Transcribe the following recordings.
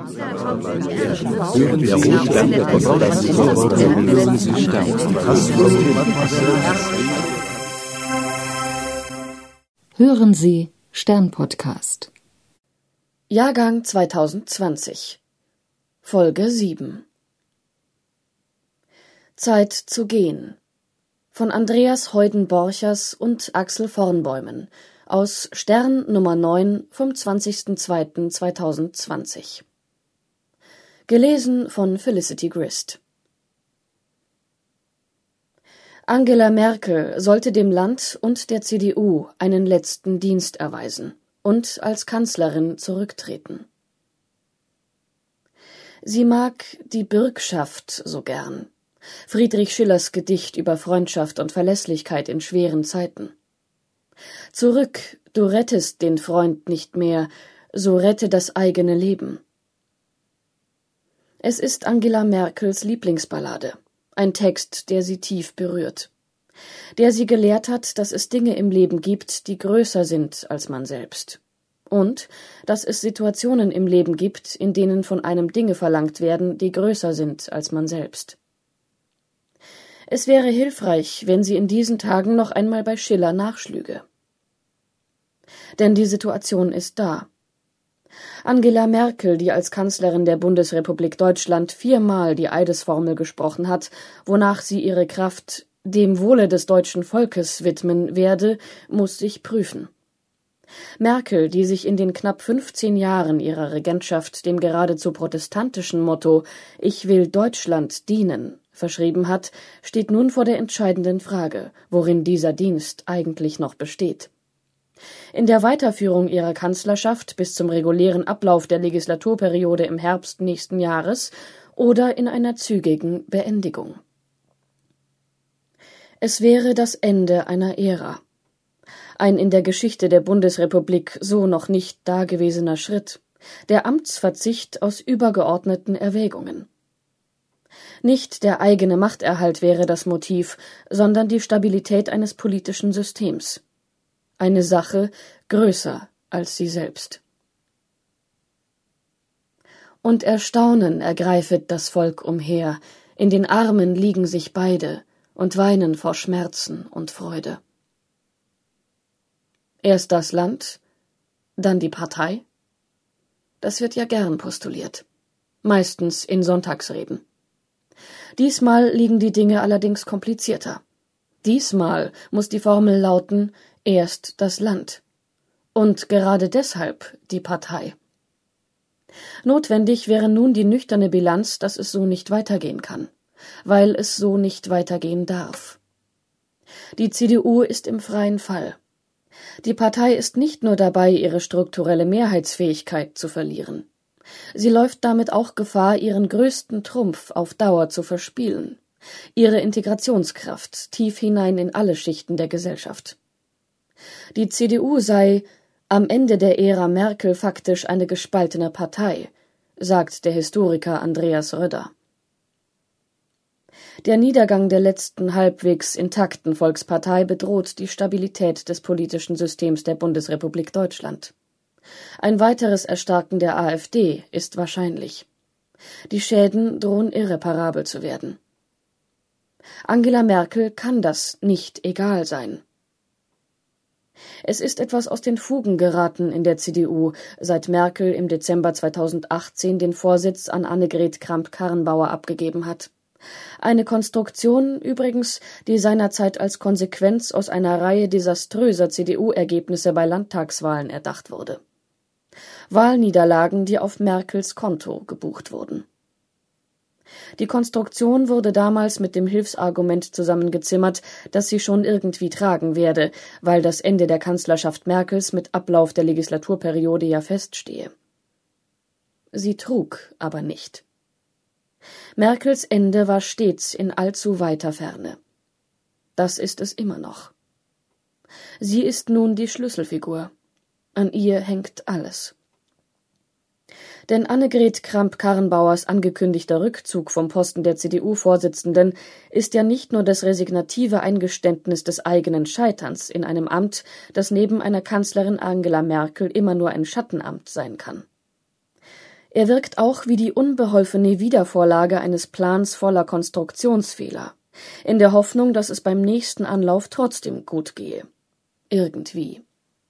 Hören Sie Stern-Podcast. Jahrgang 2020. Folge 7. Zeit zu gehen. Von Andreas Heuden-Borchers und Axel Vornbäumen aus Stern Nummer 9 vom 20.02.2020. Gelesen von Felicity Grist. Angela Merkel sollte dem Land und der CDU einen letzten Dienst erweisen und als Kanzlerin zurücktreten. Sie mag die Bürgschaft so gern, Friedrich Schillers Gedicht über Freundschaft und Verlässlichkeit in schweren Zeiten. Zurück, du rettest den Freund nicht mehr, so rette das eigene Leben. Es ist Angela Merkels Lieblingsballade, ein Text, der sie tief berührt, der sie gelehrt hat, dass es Dinge im Leben gibt, die größer sind als man selbst, und dass es Situationen im Leben gibt, in denen von einem Dinge verlangt werden, die größer sind als man selbst. Es wäre hilfreich, wenn sie in diesen Tagen noch einmal bei Schiller nachschlüge. Denn die Situation ist da. Angela Merkel, die als Kanzlerin der Bundesrepublik Deutschland 4-mal die Eidesformel gesprochen hat, wonach sie ihre Kraft dem Wohle des deutschen Volkes widmen werde, muss sich prüfen. Merkel, die sich in den knapp 15 Jahren ihrer Regentschaft dem geradezu protestantischen Motto »Ich will Deutschland dienen« verschrieben hat, steht nun vor der entscheidenden Frage, worin dieser Dienst eigentlich noch besteht. In der Weiterführung ihrer Kanzlerschaft bis zum regulären Ablauf der Legislaturperiode im Herbst nächsten Jahres oder in einer zügigen Beendigung. Es wäre das Ende einer Ära. Ein in der Geschichte der Bundesrepublik so noch nicht dagewesener Schritt, der Amtsverzicht aus übergeordneten Erwägungen. Nicht der eigene Machterhalt wäre das Motiv, sondern die Stabilität eines politischen Systems. Eine Sache größer als sie selbst. Und Erstaunen ergreifet das Volk umher, in den Armen liegen sich beide und weinen vor Schmerzen und Freude. Erst das Land, dann die Partei? Das wird ja gern postuliert, meistens in Sonntagsreden. Diesmal liegen die Dinge allerdings komplizierter. Diesmal muss die Formel lauten, erst das Land. Und gerade deshalb die Partei. Notwendig wäre nun die nüchterne Bilanz, dass es so nicht weitergehen kann, weil es so nicht weitergehen darf. Die CDU ist im freien Fall. Die Partei ist nicht nur dabei, ihre strukturelle Mehrheitsfähigkeit zu verlieren. Sie läuft damit auch Gefahr, ihren größten Trumpf auf Dauer zu verspielen, ihre Integrationskraft tief hinein in alle Schichten der Gesellschaft. Die CDU sei am Ende der Ära Merkel faktisch eine gespaltene Partei, sagt der Historiker Andreas Röder. Der Niedergang der letzten halbwegs intakten Volkspartei bedroht die Stabilität des politischen Systems der Bundesrepublik Deutschland. Ein weiteres Erstarken der AfD ist wahrscheinlich. Die Schäden drohen irreparabel zu werden. Angela Merkel kann das nicht egal sein. Es ist etwas aus den Fugen geraten in der CDU, seit Merkel im Dezember 2018 den Vorsitz an Annegret Kramp-Karrenbauer abgegeben hat. Eine Konstruktion übrigens, die seinerzeit als Konsequenz aus einer Reihe desaströser CDU-Ergebnisse bei Landtagswahlen erdacht wurde. Wahlniederlagen, die auf Merkels Konto gebucht wurden. Die Konstruktion wurde damals mit dem Hilfsargument zusammengezimmert, dass sie schon irgendwie tragen werde, weil das Ende der Kanzlerschaft Merkels mit Ablauf der Legislaturperiode ja feststehe. Sie trug aber nicht. Merkels Ende war stets in allzu weiter Ferne. Das ist es immer noch. Sie ist nun die Schlüsselfigur. An ihr hängt alles. Denn Annegret Kramp-Karrenbauers angekündigter Rückzug vom Posten der CDU-Vorsitzenden ist ja nicht nur das resignative Eingeständnis des eigenen Scheiterns in einem Amt, das neben einer Kanzlerin Angela Merkel immer nur ein Schattenamt sein kann. Er wirkt auch wie die unbeholfene Wiedervorlage eines Plans voller Konstruktionsfehler, in der Hoffnung, dass es beim nächsten Anlauf trotzdem gut gehe. Irgendwie.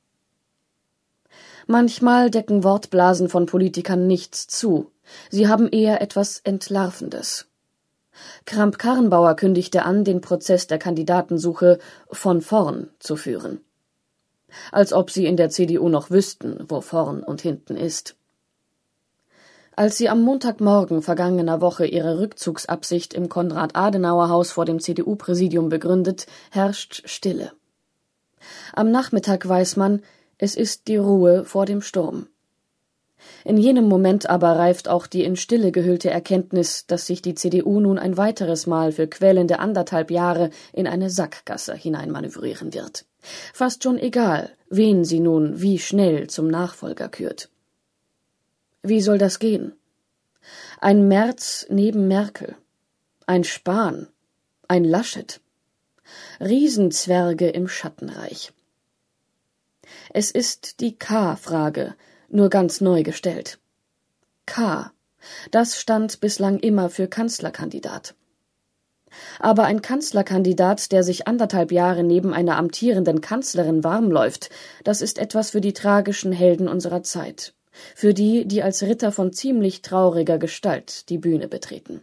Manchmal decken Wortblasen von Politikern nichts zu. Sie haben eher etwas Entlarvendes. Kramp-Karrenbauer kündigte an, den Prozess der Kandidatensuche von vorn zu führen. Als ob sie in der CDU noch wüssten, wo vorn und hinten ist. Als sie am Montagmorgen vergangener Woche ihre Rückzugsabsicht im Konrad-Adenauer-Haus vor dem CDU-Präsidium begründet, herrscht Stille. Am Nachmittag weiß man, es ist die Ruhe vor dem Sturm. In jenem Moment aber reift auch die in Stille gehüllte Erkenntnis, dass sich die CDU nun ein weiteres Mal für quälende 1,5 Jahre in eine Sackgasse hineinmanövrieren wird. Fast schon egal, wen sie nun wie schnell zum Nachfolger kürt. Wie soll das gehen? Ein Merz neben Merkel, ein Spahn, ein Laschet, Riesenzwerge im Schattenreich. Es ist die K-Frage, nur ganz neu gestellt. K, das stand bislang immer für Kanzlerkandidat. Aber ein Kanzlerkandidat, der sich 1,5 Jahre neben einer amtierenden Kanzlerin warmläuft, das ist etwas für die tragischen Helden unserer Zeit, für die, die als Ritter von ziemlich trauriger Gestalt die Bühne betreten.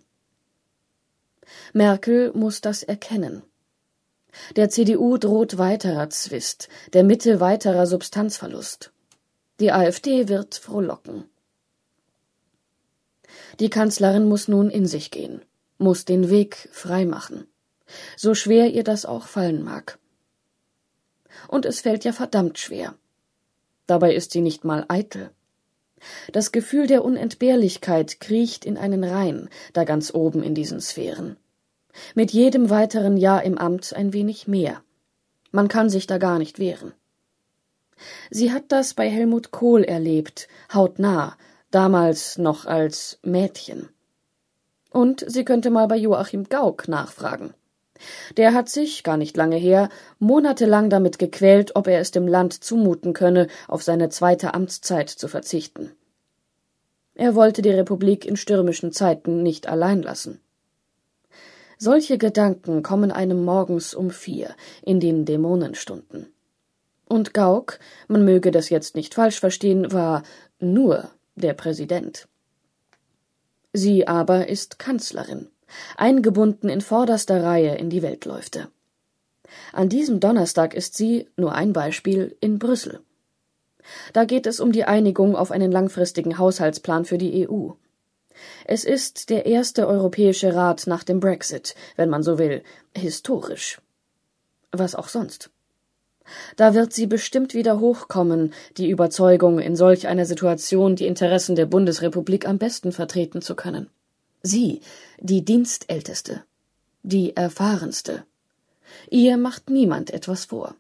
Merkel muss das erkennen. Der CDU droht weiterer Zwist, der Mitte weiterer Substanzverlust. Die AfD wird frohlocken. Die Kanzlerin muss nun in sich gehen, muss den Weg freimachen, so schwer ihr das auch fallen mag. Und es fällt ja verdammt schwer. Dabei ist sie nicht mal eitel. Das Gefühl der Unentbehrlichkeit kriecht in einen rein, da ganz oben in diesen Sphären. Mit jedem weiteren Jahr im Amt ein wenig mehr. Man kann sich da gar nicht wehren. Sie hat das bei Helmut Kohl erlebt, hautnah, damals noch als Mädchen. Und sie könnte mal bei Joachim Gauck nachfragen. Der hat sich, gar nicht lange her, monatelang damit gequält, ob er es dem Land zumuten könne, auf seine 2. Amtszeit zu verzichten. Er wollte die Republik in stürmischen Zeiten nicht allein lassen. Solche Gedanken kommen einem morgens um 4, in den Dämonenstunden. Und Gauck, man möge das jetzt nicht falsch verstehen, war nur der Präsident. Sie aber ist Kanzlerin, eingebunden in vorderster Reihe in die Weltläufte. An diesem Donnerstag ist sie, nur ein Beispiel, in Brüssel. Da geht es um die Einigung auf einen langfristigen Haushaltsplan für die EU. Es ist der erste Europäische Rat nach dem Brexit, wenn man so will, historisch. Was auch sonst. Da wird sie bestimmt wieder hochkommen, die Überzeugung, in solch einer Situation die Interessen der Bundesrepublik am besten vertreten zu können. Sie, die Dienstälteste, die Erfahrenste. Ihr macht niemand etwas vor.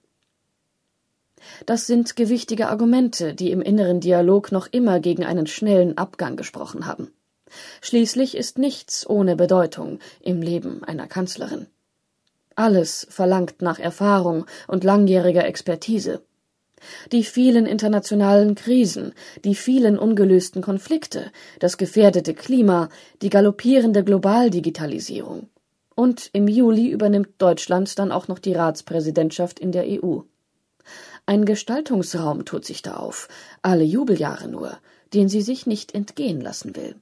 Das sind gewichtige Argumente, die im inneren Dialog noch immer gegen einen schnellen Abgang gesprochen haben. Schließlich ist nichts ohne Bedeutung im Leben einer Kanzlerin. Alles verlangt nach Erfahrung und langjähriger Expertise. Die vielen internationalen Krisen, die vielen ungelösten Konflikte, das gefährdete Klima, die galoppierende Globaldigitalisierung. Und im Juli übernimmt Deutschland dann auch noch die Ratspräsidentschaft in der EU. Ein Gestaltungsraum tut sich da auf, alle Jubeljahre nur, den sie sich nicht entgehen lassen will.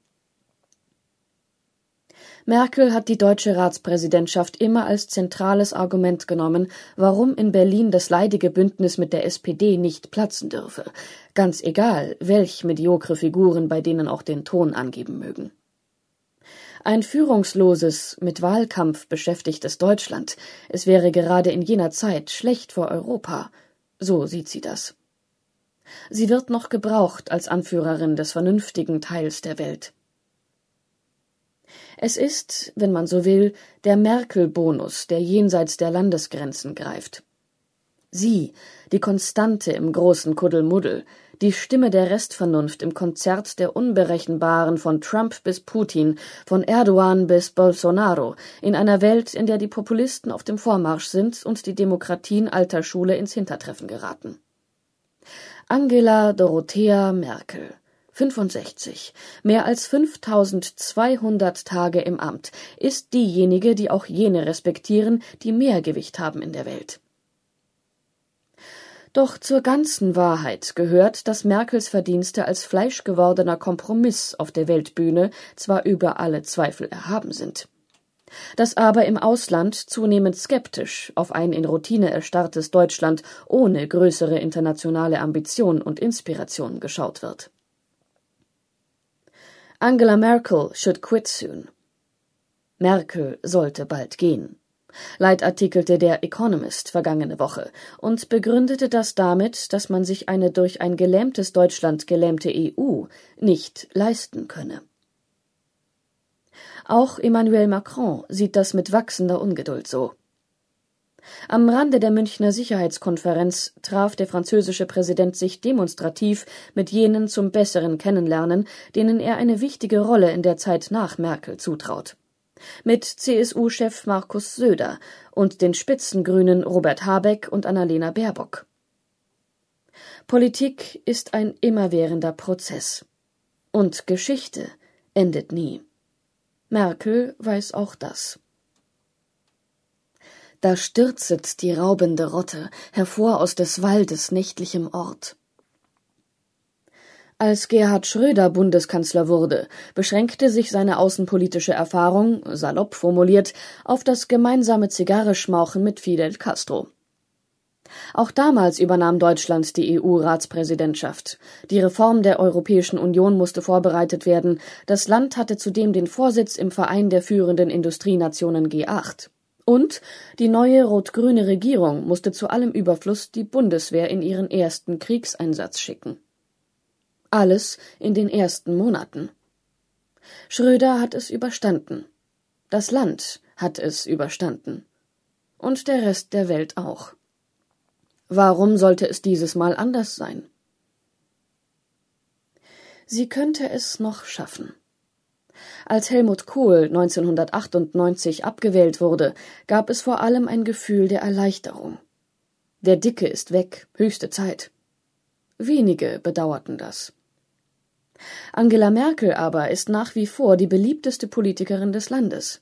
Merkel hat die deutsche Ratspräsidentschaft immer als zentrales Argument genommen, warum in Berlin das leidige Bündnis mit der SPD nicht platzen dürfe, ganz egal, welch mediokre Figuren bei denen auch den Ton angeben mögen. Ein führungsloses, mit Wahlkampf beschäftigtes Deutschland, es wäre gerade in jener Zeit schlecht für Europa, so sieht sie das. Sie wird noch gebraucht als Anführerin des vernünftigen Teils der Welt. Es ist, wenn man so will, der Merkel-Bonus, der jenseits der Landesgrenzen greift. Sie, die Konstante im großen Kuddelmuddel, die Stimme der Restvernunft im Konzert der Unberechenbaren von Trump bis Putin, von Erdogan bis Bolsonaro, in einer Welt, in der die Populisten auf dem Vormarsch sind und die Demokratien alter Schule ins Hintertreffen geraten. Angela Dorothea Merkel, 65, mehr als 5200 Tage im Amt, ist diejenige, die auch jene respektieren, die mehr Gewicht haben in der Welt. Doch zur ganzen Wahrheit gehört, dass Merkels Verdienste als fleischgewordener Kompromiss auf der Weltbühne zwar über alle Zweifel erhaben sind, dass aber im Ausland zunehmend skeptisch auf ein in Routine erstarrtes Deutschland ohne größere internationale Ambition und Inspiration geschaut wird. Angela Merkel should quit soon. Merkel sollte bald gehen, leitartikelte der Economist vergangene Woche und begründete das damit, dass man sich eine durch ein gelähmtes Deutschland gelähmte EU nicht leisten könne. Auch Emmanuel Macron sieht das mit wachsender Ungeduld so. Am Rande der Münchner Sicherheitskonferenz traf der französische Präsident sich demonstrativ mit jenen zum besseren Kennenlernen, denen er eine wichtige Rolle in der Zeit nach Merkel zutraut. Mit CSU-Chef Markus Söder und den Spitzengrünen Robert Habeck und Annalena Baerbock. Politik ist ein immerwährender Prozess. Und Geschichte endet nie. Merkel weiß auch das. Da stürzet die raubende Rotte hervor aus des Waldes nächtlichem Ort. Als Gerhard Schröder Bundeskanzler wurde, beschränkte sich seine außenpolitische Erfahrung, salopp formuliert, auf das gemeinsame Zigarre-Schmauchen mit Fidel Castro. Auch damals übernahm Deutschland die EU-Ratspräsidentschaft. Die Reform der Europäischen Union musste vorbereitet werden. Das Land hatte zudem den Vorsitz im Verein der führenden Industrienationen G8. Und die neue rot-grüne Regierung musste zu allem Überfluss die Bundeswehr in ihren ersten Kriegseinsatz schicken. Alles in den ersten Monaten. Schröder hat es überstanden. Das Land hat es überstanden. Und der Rest der Welt auch. Warum sollte es dieses Mal anders sein? Sie könnte es noch schaffen. Als Helmut Kohl 1998 abgewählt wurde, gab es vor allem ein Gefühl der Erleichterung. Der Dicke ist weg, höchste Zeit. Wenige bedauerten das. Angela Merkel aber ist nach wie vor die beliebteste Politikerin des Landes.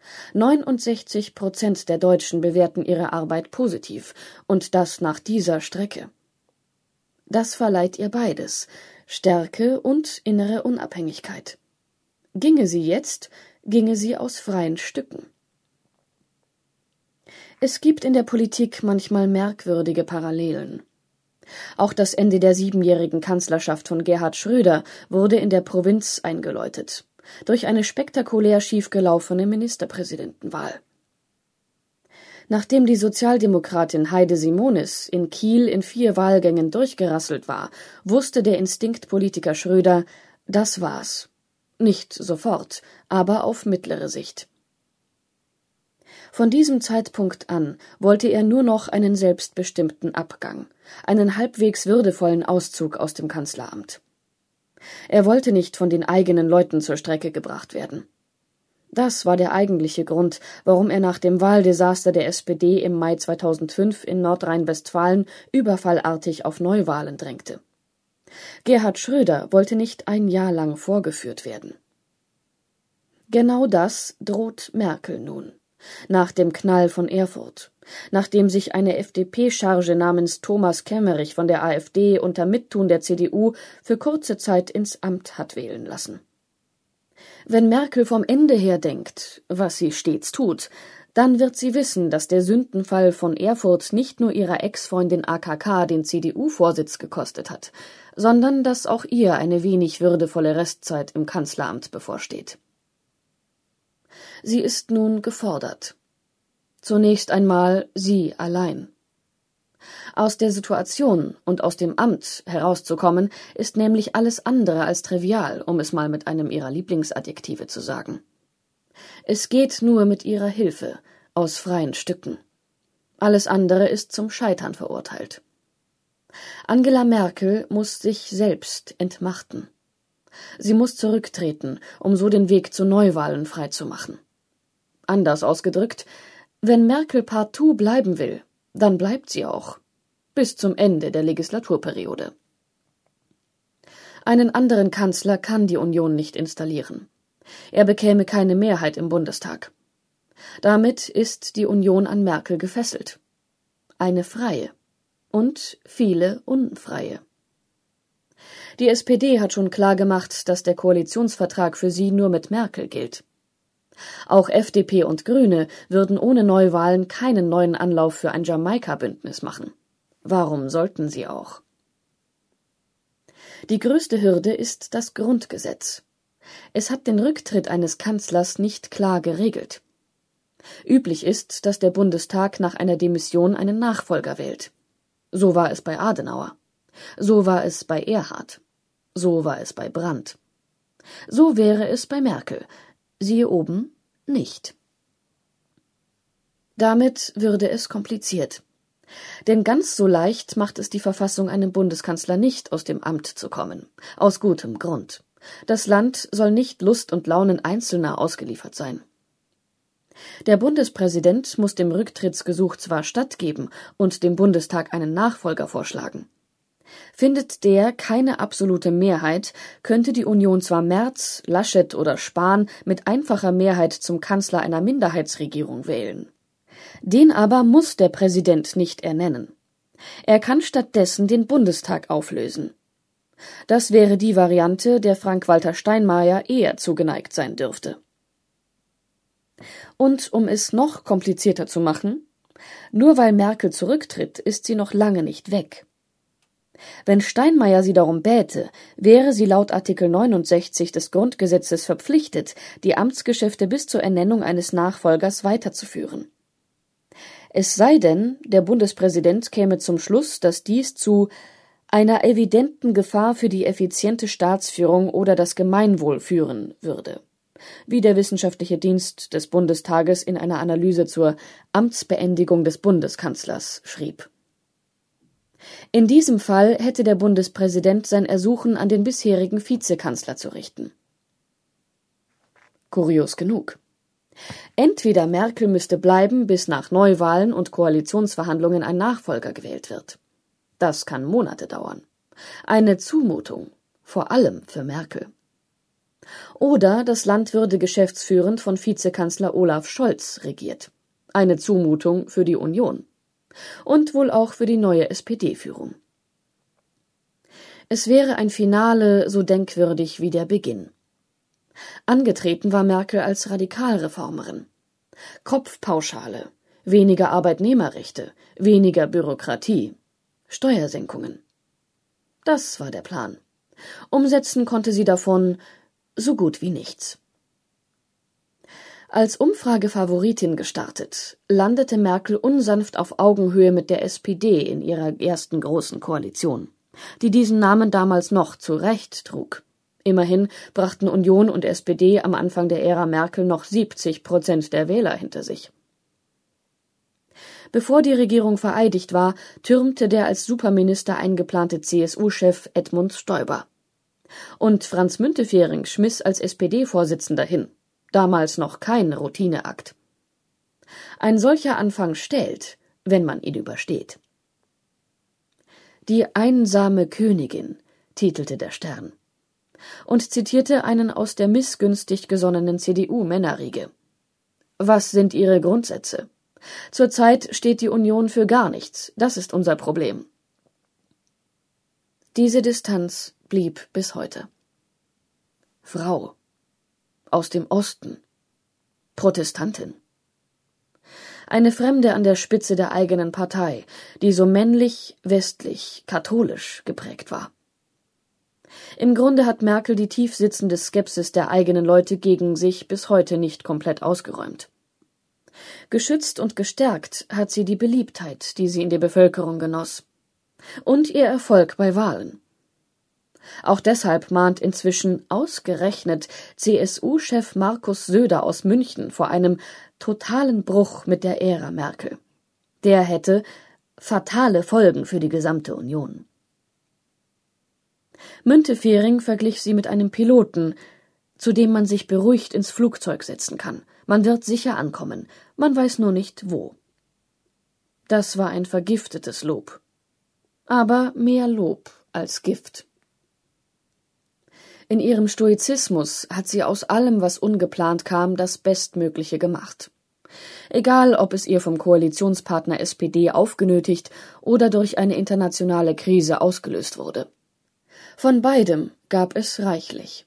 69% der Deutschen bewerten ihre Arbeit positiv, und das nach dieser Strecke. Das verleiht ihr beides, Stärke und innere Unabhängigkeit. Ginge sie jetzt, ginge sie aus freien Stücken. Es gibt in der Politik manchmal merkwürdige Parallelen. Auch das Ende der 7-jährigen Kanzlerschaft von Gerhard Schröder wurde in der Provinz eingeläutet, durch eine spektakulär schiefgelaufene Ministerpräsidentenwahl. Nachdem die Sozialdemokratin Heide Simonis in Kiel in 4 Wahlgängen durchgerasselt war, wusste der Instinktpolitiker Schröder, das war's. Nicht sofort, aber auf mittlere Sicht. Von diesem Zeitpunkt an wollte er nur noch einen selbstbestimmten Abgang, einen halbwegs würdevollen Auszug aus dem Kanzleramt. Er wollte nicht von den eigenen Leuten zur Strecke gebracht werden. Das war der eigentliche Grund, warum er nach dem Wahldesaster der SPD im Mai 2005 in Nordrhein-Westfalen überfallartig auf Neuwahlen drängte. Gerhard Schröder wollte nicht ein Jahr lang vorgeführt werden. Genau das droht Merkel nun. Nach dem Knall von Erfurt, nachdem sich eine FDP-Charge namens Thomas Kemmerich von der AfD unter Mittun der CDU für kurze Zeit ins Amt hat wählen lassen. Wenn Merkel vom Ende her denkt, was sie stets tut, dann wird sie wissen, dass der Sündenfall von Erfurt nicht nur ihrer Ex-Freundin AKK den CDU-Vorsitz gekostet hat, sondern dass auch ihr eine wenig würdevolle Restzeit im Kanzleramt bevorsteht. Sie ist nun gefordert. Zunächst einmal sie allein. Aus der Situation und aus dem Amt herauszukommen, ist nämlich alles andere als trivial, um es mal mit einem ihrer Lieblingsadjektive zu sagen. Es geht nur mit ihrer Hilfe, aus freien Stücken. Alles andere ist zum Scheitern verurteilt. Angela Merkel muss sich selbst entmachten. Sie muss zurücktreten, um so den Weg zu Neuwahlen freizumachen. Anders ausgedrückt, wenn Merkel partout bleiben will, dann bleibt sie auch. Bis zum Ende der Legislaturperiode. Einen anderen Kanzler kann die Union nicht installieren. Er bekäme keine Mehrheit im Bundestag. Damit ist die Union an Merkel gefesselt. Eine freie und viele unfreie. Die SPD hat schon klargemacht, dass der Koalitionsvertrag für sie nur mit Merkel gilt. Auch FDP und Grüne würden ohne Neuwahlen keinen neuen Anlauf für ein Jamaika-Bündnis machen. Warum sollten sie auch? Die größte Hürde ist das Grundgesetz. Es hat den Rücktritt eines Kanzlers nicht klar geregelt. Üblich ist, dass der Bundestag nach einer Demission einen Nachfolger wählt. So war es bei Adenauer. So war es bei Erhard. So war es bei Brandt. So wäre es bei Merkel. Siehe oben, nicht. Damit würde es kompliziert. Denn ganz so leicht macht es die Verfassung einem Bundeskanzler nicht, aus dem Amt zu kommen. Aus gutem Grund. Das Land soll nicht Lust und Launen Einzelner ausgeliefert sein. Der Bundespräsident muss dem Rücktrittsgesuch zwar stattgeben und dem Bundestag einen Nachfolger vorschlagen. Findet der keine absolute Mehrheit, könnte die Union zwar Merz, Laschet oder Spahn mit einfacher Mehrheit zum Kanzler einer Minderheitsregierung wählen. Den aber muss der Präsident nicht ernennen. Er kann stattdessen den Bundestag auflösen. Das wäre die Variante, der Frank-Walter Steinmeier eher zugeneigt sein dürfte. Und um es noch komplizierter zu machen, nur weil Merkel zurücktritt, ist sie noch lange nicht weg. Wenn Steinmeier sie darum bäte, wäre sie laut Artikel 69 des Grundgesetzes verpflichtet, die Amtsgeschäfte bis zur Ernennung eines Nachfolgers weiterzuführen. Es sei denn, der Bundespräsident käme zum Schluss, dass dies zu einer evidenten Gefahr für die effiziente Staatsführung oder das Gemeinwohl führen würde, wie der Wissenschaftliche Dienst des Bundestages in einer Analyse zur Amtsbeendigung des Bundeskanzlers schrieb. In diesem Fall hätte der Bundespräsident sein Ersuchen an den bisherigen Vizekanzler zu richten. Kurios genug. Entweder Merkel müsste bleiben, bis nach Neuwahlen und Koalitionsverhandlungen ein Nachfolger gewählt wird. Das kann Monate dauern. Eine Zumutung, vor allem für Merkel. Oder das Land würde geschäftsführend von Vizekanzler Olaf Scholz regiert. Eine Zumutung für die Union. Und wohl auch für die neue SPD-Führung. Es wäre ein Finale so denkwürdig wie der Beginn. Angetreten war Merkel als Radikalreformerin. Kopfpauschale, weniger Arbeitnehmerrechte, weniger Bürokratie, Steuersenkungen. Das war der Plan. Umsetzen konnte sie davon so gut wie nichts. Als Umfragefavoritin gestartet, landete Merkel unsanft auf Augenhöhe mit der SPD in ihrer ersten großen Koalition, die diesen Namen damals noch zu Recht trug. Immerhin brachten Union und SPD am Anfang der Ära Merkel noch 70% der Wähler hinter sich. Bevor die Regierung vereidigt war, türmte der als Superminister eingeplante CSU-Chef Edmund Stoiber. Und Franz Müntefering schmiss als SPD-Vorsitzender hin. Damals noch kein Routineakt. Ein solcher Anfang stählt, wenn man ihn übersteht. Die einsame Königin, titelte der Stern und zitierte einen aus der missgünstig gesonnenen CDU-Männerriege. Was sind ihre Grundsätze? Zurzeit steht die Union für gar nichts, das ist unser Problem. Diese Distanz blieb bis heute. Frau. Aus dem Osten. Protestantin. Eine Fremde an der Spitze der eigenen Partei, die so männlich, westlich, katholisch geprägt war. Im Grunde hat Merkel die tief sitzende Skepsis der eigenen Leute gegen sich bis heute nicht komplett ausgeräumt. Geschützt und gestärkt hat sie die Beliebtheit, die sie in der Bevölkerung genoss. Und ihr Erfolg bei Wahlen. Auch deshalb mahnt inzwischen ausgerechnet CSU-Chef Markus Söder aus München vor einem totalen Bruch mit der Ära Merkel. Der hätte fatale Folgen für die gesamte Union. Müntefering verglich sie mit einem Piloten, zu dem man sich beruhigt ins Flugzeug setzen kann. Man wird sicher ankommen, man weiß nur nicht wo. Das war ein vergiftetes Lob. Aber mehr Lob als Gift. In ihrem Stoizismus hat sie aus allem, was ungeplant kam, das Bestmögliche gemacht. Egal, ob es ihr vom Koalitionspartner SPD aufgenötigt oder durch eine internationale Krise ausgelöst wurde. Von beidem gab es reichlich.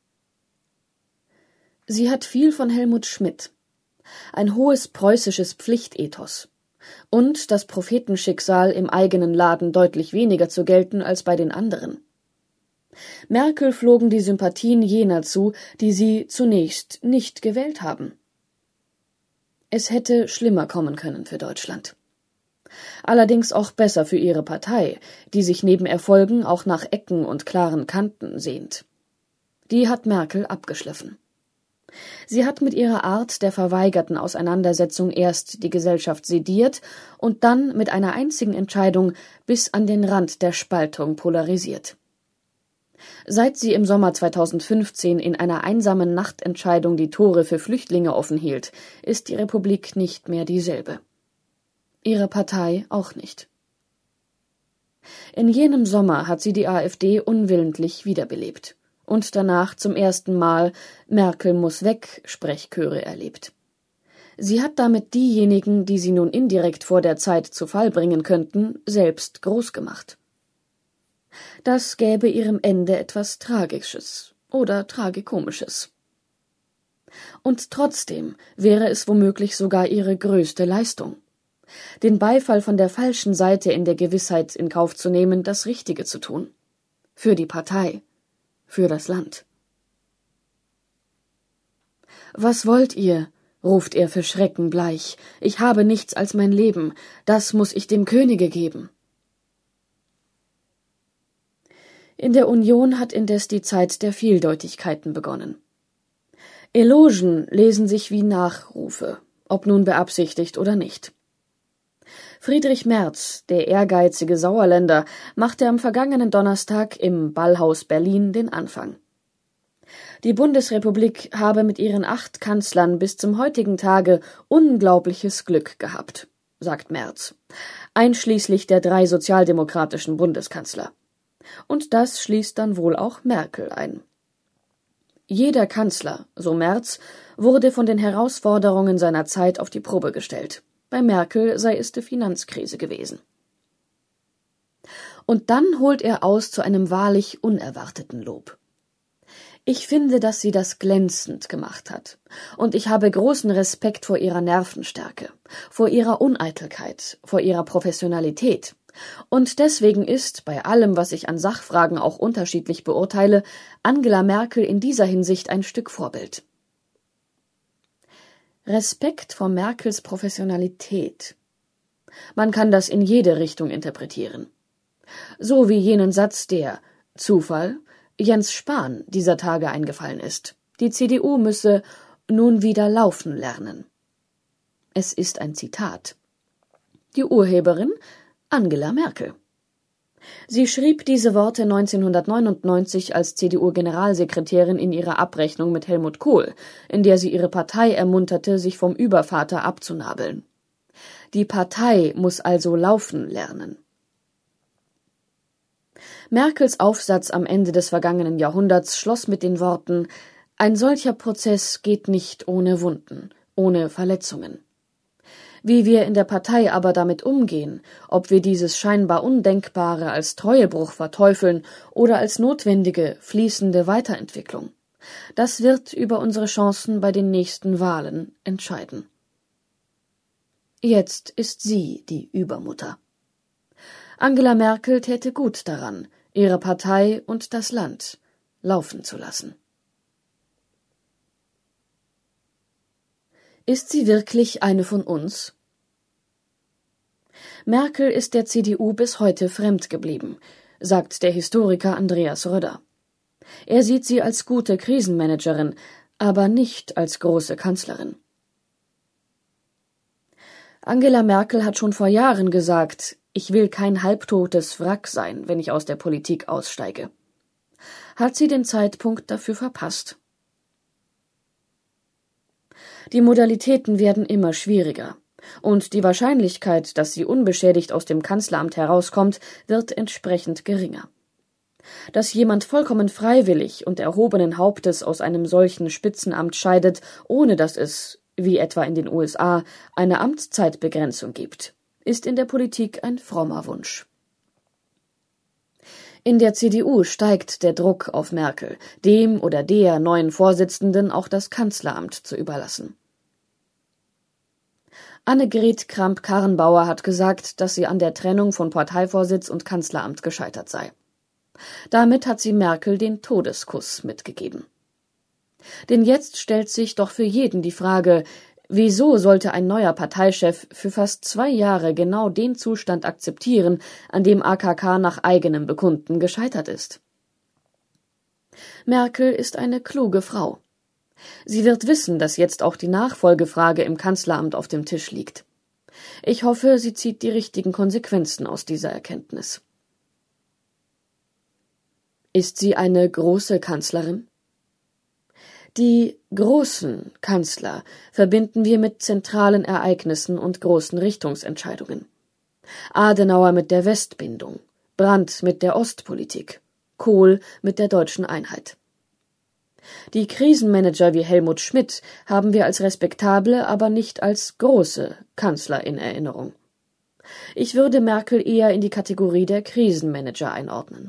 Sie hat viel von Helmut Schmidt, ein hohes preußisches Pflichtethos und das Prophetenschicksal, im eigenen Laden deutlich weniger zu gelten als bei den anderen. Merkel flogen die Sympathien jener zu, die sie zunächst nicht gewählt haben. Es hätte schlimmer kommen können für Deutschland. Allerdings auch besser für ihre Partei, die sich neben Erfolgen auch nach Ecken und klaren Kanten sehnt. Die hat Merkel abgeschliffen. Sie hat mit ihrer Art der verweigerten Auseinandersetzung erst die Gesellschaft sediert und dann mit einer einzigen Entscheidung bis an den Rand der Spaltung polarisiert. Seit sie im Sommer 2015 in einer einsamen Nachtentscheidung die Tore für Flüchtlinge offen hielt, ist die Republik nicht mehr dieselbe. Ihre Partei auch nicht. In jenem Sommer hat sie die AfD unwillentlich wiederbelebt und danach zum ersten Mal Merkel muss weg Sprechchöre erlebt. Sie hat damit diejenigen, die sie nun indirekt vor der Zeit zu Fall bringen könnten, selbst groß gemacht. Das gäbe ihrem Ende etwas Tragisches oder Tragikomisches. Und trotzdem wäre es womöglich sogar ihre größte Leistung. Den Beifall von der falschen Seite in der Gewissheit in Kauf zu nehmen, das Richtige zu tun. Für die Partei, für das Land. »Was wollt ihr?« ruft er für Schrecken bleich. »Ich habe nichts als mein Leben, das muß ich dem Könige geben.« In der Union hat indes die Zeit der Vieldeutigkeiten begonnen. Elogen lesen sich wie Nachrufe, ob nun beabsichtigt oder nicht. Friedrich Merz, der ehrgeizige Sauerländer, machte am vergangenen Donnerstag im Ballhaus Berlin den Anfang. Die Bundesrepublik habe mit ihren 8 Kanzlern bis zum heutigen Tage unglaubliches Glück gehabt, sagt Merz, einschließlich der 3 sozialdemokratischen Bundeskanzler. Und das schließt dann wohl auch Merkel ein. Jeder Kanzler, so Merz, wurde von den Herausforderungen seiner Zeit auf die Probe gestellt. Bei Merkel sei es die Finanzkrise gewesen. Und dann holt er aus zu einem wahrlich unerwarteten Lob. Ich finde, dass sie das glänzend gemacht hat. Und ich habe großen Respekt vor ihrer Nervenstärke, vor ihrer Uneitelkeit, vor ihrer Professionalität. Und deswegen ist, bei allem, was ich an Sachfragen auch unterschiedlich beurteile, Angela Merkel in dieser Hinsicht ein Stück Vorbild. Respekt vor Merkels Professionalität. Man kann das in jede Richtung interpretieren. So wie jenen Satz, der, Zufall, Jens Spahn dieser Tage eingefallen ist. Die CDU müsse nun wieder laufen lernen. Es ist ein Zitat. Die Urheberin Angela Merkel. Sie schrieb diese Worte 1999 als CDU-Generalsekretärin in ihrer Abrechnung mit Helmut Kohl, in der sie ihre Partei ermunterte, sich vom Übervater abzunabeln. Die Partei muss also laufen lernen. Merkels Aufsatz am Ende des vergangenen Jahrhunderts schloss mit den Worten: Ein solcher Prozess geht nicht ohne Wunden, ohne Verletzungen. Wie wir in der Partei aber damit umgehen, ob wir dieses scheinbar Undenkbare als Treuebruch verteufeln oder als notwendige, fließende Weiterentwicklung, das wird über unsere Chancen bei den nächsten Wahlen entscheiden. Jetzt ist sie die Übermutter. Angela Merkel täte gut daran, ihre Partei und das Land laufen zu lassen. Ist sie wirklich eine von uns? Merkel ist der CDU bis heute fremd geblieben, sagt der Historiker Andreas Röder. Er sieht sie als gute Krisenmanagerin, aber nicht als große Kanzlerin. Angela Merkel hat schon vor Jahren gesagt, ich will kein halbtotes Wrack sein, wenn ich aus der Politik aussteige. Hat sie den Zeitpunkt dafür verpasst? Die Modalitäten werden immer schwieriger. Und die Wahrscheinlichkeit, dass sie unbeschädigt aus dem Kanzleramt herauskommt, wird entsprechend geringer. Dass jemand vollkommen freiwillig und erhobenen Hauptes aus einem solchen Spitzenamt scheidet, ohne dass es, wie etwa in den USA, eine Amtszeitbegrenzung gibt, ist in der Politik ein frommer Wunsch. In der CDU steigt der Druck auf Merkel, dem oder der neuen Vorsitzenden auch das Kanzleramt zu überlassen. Annegret Kramp-Karrenbauer hat gesagt, dass sie an der Trennung von Parteivorsitz und Kanzleramt gescheitert sei. Damit hat sie Merkel den Todeskuss mitgegeben. Denn jetzt stellt sich doch für jeden die Frage, wieso sollte ein neuer Parteichef für fast 2 Jahre genau den Zustand akzeptieren, an dem AKK nach eigenem Bekunden gescheitert ist? Merkel ist eine kluge Frau. Sie wird wissen, dass jetzt auch die Nachfolgefrage im Kanzleramt auf dem Tisch liegt. Ich hoffe, sie zieht die richtigen Konsequenzen aus dieser Erkenntnis. Ist sie eine große Kanzlerin? Die großen Kanzler verbinden wir mit zentralen Ereignissen und großen Richtungsentscheidungen. Adenauer mit der Westbindung, Brandt mit der Ostpolitik, Kohl mit der deutschen Einheit. Die Krisenmanager wie Helmut Schmidt haben wir als respektable, aber nicht als große Kanzler in Erinnerung. Ich würde Merkel eher in die Kategorie der Krisenmanager einordnen.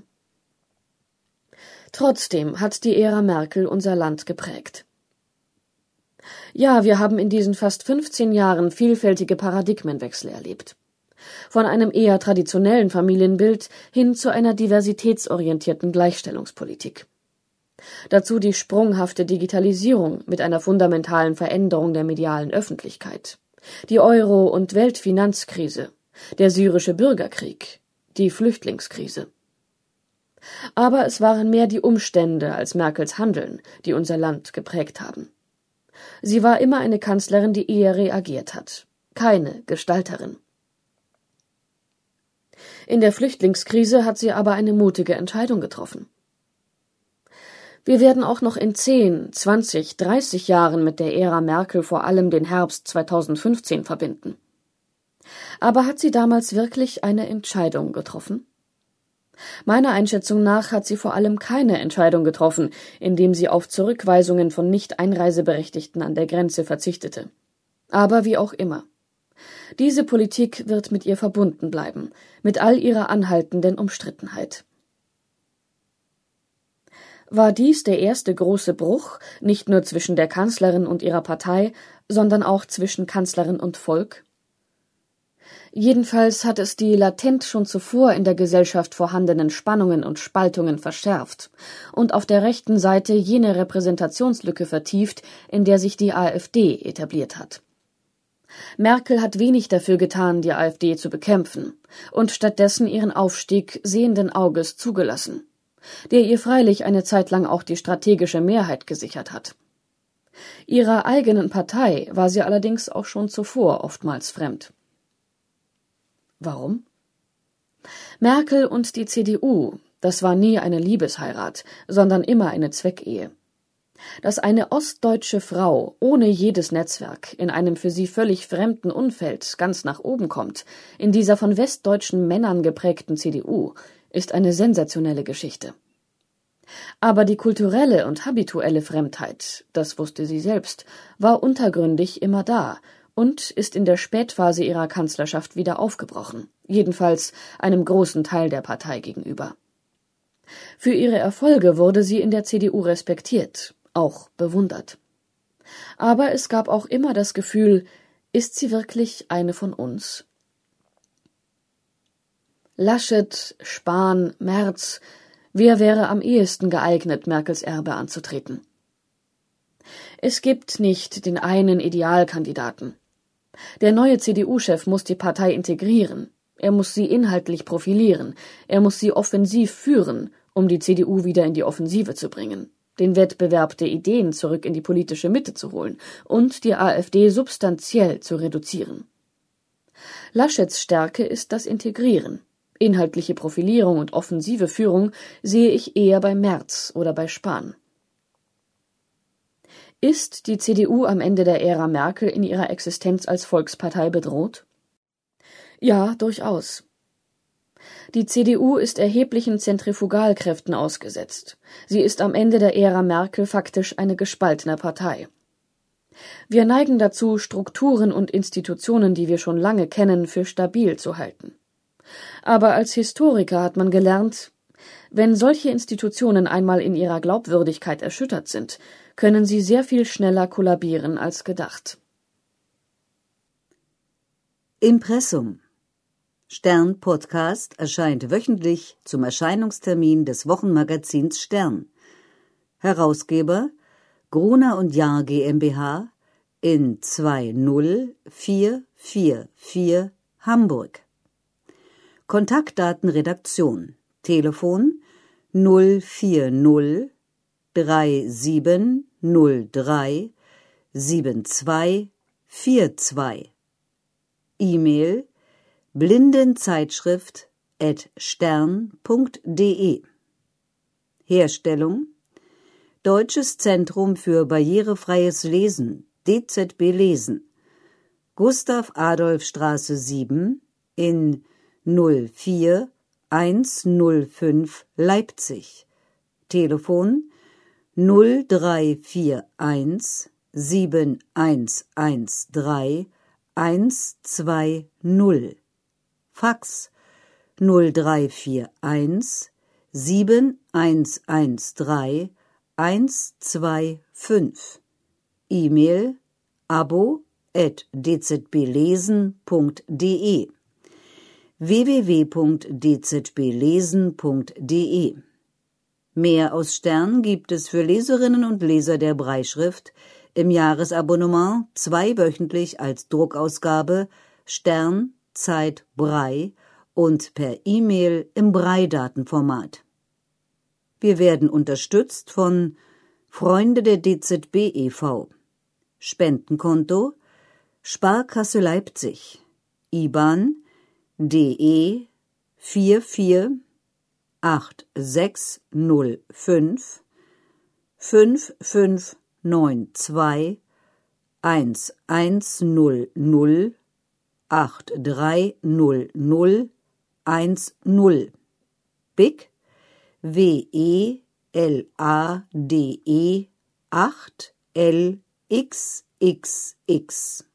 Trotzdem hat die Ära Merkel unser Land geprägt. Ja, wir haben in diesen fast 15 Jahren vielfältige Paradigmenwechsel erlebt. Von einem eher traditionellen Familienbild hin zu einer diversitätsorientierten Gleichstellungspolitik. Dazu die sprunghafte Digitalisierung mit einer fundamentalen Veränderung der medialen Öffentlichkeit, die Euro- und Weltfinanzkrise, der syrische Bürgerkrieg, die Flüchtlingskrise. Aber es waren mehr die Umstände als Merkels Handeln, die unser Land geprägt haben. Sie war immer eine Kanzlerin, die eher reagiert hat, keine Gestalterin. In der Flüchtlingskrise hat sie aber eine mutige Entscheidung getroffen. Wir werden auch noch in 10, 20, 30 Jahren mit der Ära Merkel vor allem den Herbst 2015 verbinden. Aber hat sie damals wirklich eine Entscheidung getroffen? Meiner Einschätzung nach hat sie vor allem keine Entscheidung getroffen, indem sie auf Zurückweisungen von Nicht-Einreiseberechtigten an der Grenze verzichtete. Aber wie auch immer. Diese Politik wird mit ihr verbunden bleiben, mit all ihrer anhaltenden Umstrittenheit. War dies der erste große Bruch, nicht nur zwischen der Kanzlerin und ihrer Partei, sondern auch zwischen Kanzlerin und Volk? Jedenfalls hat es die latent schon zuvor in der Gesellschaft vorhandenen Spannungen und Spaltungen verschärft und auf der rechten Seite jene Repräsentationslücke vertieft, in der sich die AfD etabliert hat. Merkel hat wenig dafür getan, die AfD zu bekämpfen, und stattdessen ihren Aufstieg sehenden Auges zugelassen, der ihr freilich eine Zeit lang auch die strategische Mehrheit gesichert hat. Ihrer eigenen Partei war sie allerdings auch schon zuvor oftmals fremd. Warum? Merkel und die CDU, das war nie eine Liebesheirat, sondern immer eine Zweckehe. Dass eine ostdeutsche Frau ohne jedes Netzwerk in einem für sie völlig fremden Umfeld ganz nach oben kommt, in dieser von westdeutschen Männern geprägten CDU, ist eine sensationelle Geschichte. Aber die kulturelle und habituelle Fremdheit, das wusste sie selbst, war untergründig immer da und ist in der Spätphase ihrer Kanzlerschaft wieder aufgebrochen, jedenfalls einem großen Teil der Partei gegenüber. Für ihre Erfolge wurde sie in der CDU respektiert, auch bewundert. Aber es gab auch immer das Gefühl, ist sie wirklich eine von uns? Laschet, Spahn, Merz, wer wäre am ehesten geeignet, Merkels Erbe anzutreten? Es gibt nicht den einen Idealkandidaten. Der neue CDU-Chef muss die Partei integrieren, er muss sie inhaltlich profilieren, er muss sie offensiv führen, um die CDU wieder in die Offensive zu bringen, den Wettbewerb der Ideen zurück in die politische Mitte zu holen und die AfD substanziell zu reduzieren. Laschets Stärke ist das Integrieren. Inhaltliche Profilierung und offensive Führung sehe ich eher bei Merz oder bei Spahn. Ist die CDU am Ende der Ära Merkel in ihrer Existenz als Volkspartei bedroht? Ja, durchaus. Die CDU ist erheblichen Zentrifugalkräften ausgesetzt. Sie ist am Ende der Ära Merkel faktisch eine gespaltene Partei. Wir neigen dazu, Strukturen und Institutionen, die wir schon lange kennen, für stabil zu halten. Aber als Historiker hat man gelernt, wenn solche Institutionen einmal in ihrer Glaubwürdigkeit erschüttert sind, können sie sehr viel schneller kollabieren als gedacht. Impressum. Stern Podcast erscheint wöchentlich zum Erscheinungstermin des Wochenmagazins Stern. Herausgeber Gruner und Jahr GmbH in 20444 Hamburg. Kontaktdaten Redaktion. Telefon 040 3703 7242. E-Mail blindenzeitschrift@stern.de. Herstellung Deutsches Zentrum für barrierefreies Lesen, DZB Lesen, Gustav-Adolf-Straße 7 in 04105 Leipzig. Telefon 0341 7113 120. Fax 0341 7113 125. E-Mail abo@dzblesen.de. www.dzblesen.de. Mehr aus Stern gibt es für Leserinnen und Leser der Brailleschrift im Jahresabonnement zweiwöchentlich als Druckausgabe Stern, Zeit, Braille und per E-Mail im Braille-Datenformat. Wir werden unterstützt von Freunde der DZB e.V. Spendenkonto Sparkasse Leipzig IBAN DE 448605 5592 1100 8300 10. BIC WELADE 8LXXX.